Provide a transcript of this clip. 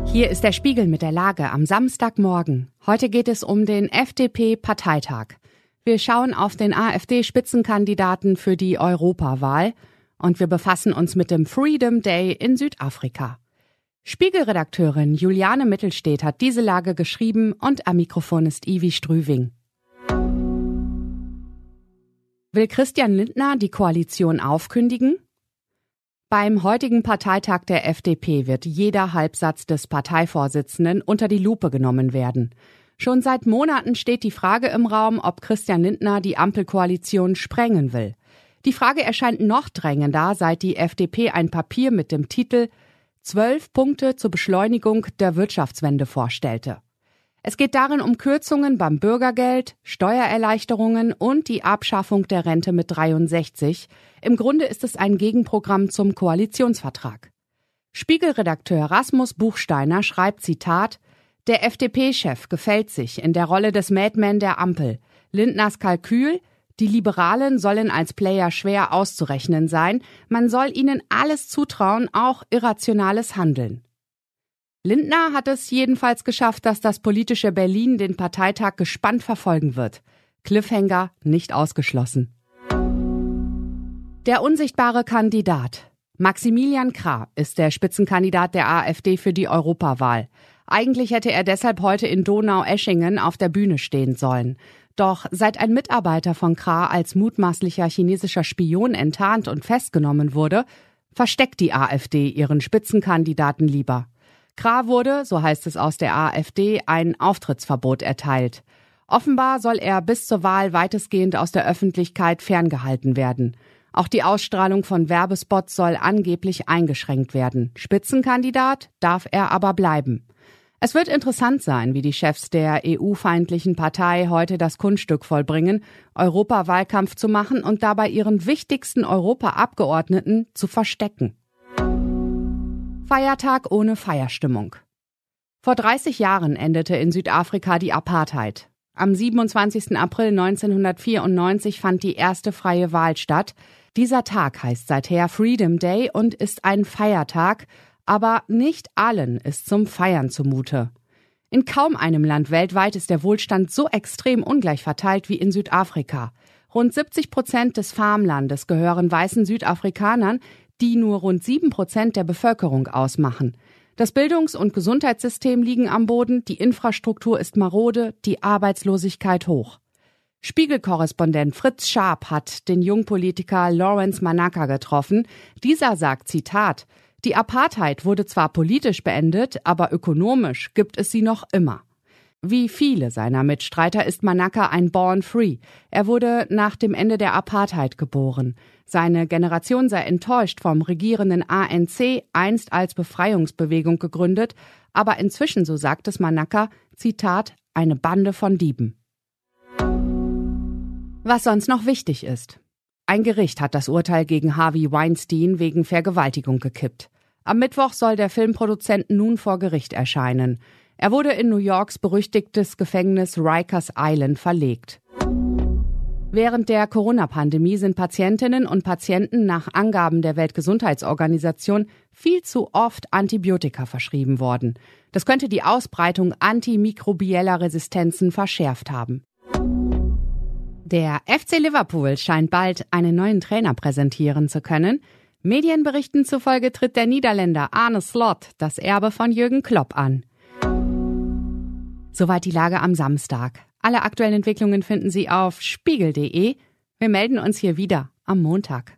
Hier ist der Spiegel mit der Lage am Samstagmorgen. Heute geht es um den FDP-Parteitag. Wir schauen auf den AfD-Spitzenkandidaten für die Europawahl und wir befassen uns mit dem Freedom Day in Südafrika. Spiegelredakteurin Juliane Mittelstedt hat diese Lage geschrieben und am Mikrofon ist Ivi Strüving. Will Christian Lindner die Koalition aufkündigen? Beim heutigen Parteitag der FDP wird jeder Halbsatz des Parteivorsitzenden unter die Lupe genommen werden. Schon seit Monaten steht die Frage im Raum, ob Christian Lindner die Ampelkoalition sprengen will. Die Frage erscheint noch drängender, seit die FDP ein Papier mit dem Titel 12 Punkte zur Beschleunigung der Wirtschaftswende vorstellte. Es geht darin um Kürzungen beim Bürgergeld, Steuererleichterungen und die Abschaffung der Rente mit 63. Im Grunde ist es ein Gegenprogramm zum Koalitionsvertrag. Spiegelredakteur Rasmus Buchsteiner schreibt, Zitat, der FDP-Chef gefällt sich in der Rolle des Madman der Ampel. Lindners Kalkül, die Liberalen sollen als Player schwer auszurechnen sein. Man soll ihnen alles zutrauen, auch irrationales Handeln. Lindner hat es jedenfalls geschafft, dass das politische Berlin den Parteitag gespannt verfolgen wird. Cliffhanger nicht ausgeschlossen. Der unsichtbare Kandidat. Maximilian Krah ist der Spitzenkandidat der AfD für die Europawahl. Eigentlich hätte er deshalb heute in Donaueschingen auf der Bühne stehen sollen. Doch seit ein Mitarbeiter von Krah als mutmaßlicher chinesischer Spion enttarnt und festgenommen wurde, versteckt die AfD ihren Spitzenkandidaten lieber. Krah wurde, so heißt es aus der AfD, ein Auftrittsverbot erteilt. Offenbar soll er bis zur Wahl weitestgehend aus der Öffentlichkeit ferngehalten werden. Auch die Ausstrahlung von Werbespots soll angeblich eingeschränkt werden. Spitzenkandidat darf er aber bleiben. Es wird interessant sein, wie die Chefs der EU-feindlichen Partei heute das Kunststück vollbringen, Europawahlkampf zu machen und dabei ihren wichtigsten Europaabgeordneten zu verstecken. Feiertag ohne Feierstimmung. Vor 30 Jahren endete in Südafrika die Apartheid. Am 27. April 1994 fand die erste freie Wahl statt. Dieser Tag heißt seither Freedom Day und ist ein Feiertag, aber nicht allen ist zum Feiern zumute. In kaum einem Land weltweit ist der Wohlstand so extrem ungleich verteilt wie in Südafrika. Rund 70% des Farmlandes gehören weißen Südafrikanern, die nur rund 7% der Bevölkerung ausmachen. Das Bildungs- und Gesundheitssystem liegen am Boden, die Infrastruktur ist marode, die Arbeitslosigkeit hoch. Spiegelkorrespondent Fritz Schaap hat den Jungpolitiker Lawrence Manaka getroffen. Dieser sagt, Zitat, die Apartheid wurde zwar politisch beendet, aber ökonomisch gibt es sie noch immer. Wie viele seiner Mitstreiter ist Manaka ein Born Free. Er wurde nach dem Ende der Apartheid geboren. Seine Generation sei enttäuscht vom regierenden ANC, einst als Befreiungsbewegung gegründet, aber inzwischen, so sagt es Manaka, Zitat, eine Bande von Dieben. Was sonst noch wichtig ist. Ein Gericht hat das Urteil gegen Harvey Weinstein wegen Vergewaltigung gekippt. Am Mittwoch soll der Filmproduzent nun vor Gericht erscheinen. Er wurde in New Yorks berüchtigtes Gefängnis Rikers Island verlegt. Während der Corona-Pandemie sind Patientinnen und Patienten nach Angaben der Weltgesundheitsorganisation viel zu oft Antibiotika verschrieben worden. Das könnte die Ausbreitung antimikrobieller Resistenzen verschärft haben. Der FC Liverpool scheint bald einen neuen Trainer präsentieren zu können. Medienberichten zufolge tritt der Niederländer Arne Slot das Erbe von Jürgen Klopp an. Soweit die Lage am Samstag. Alle aktuellen Entwicklungen finden Sie auf spiegel.de. Wir melden uns hier wieder am Montag.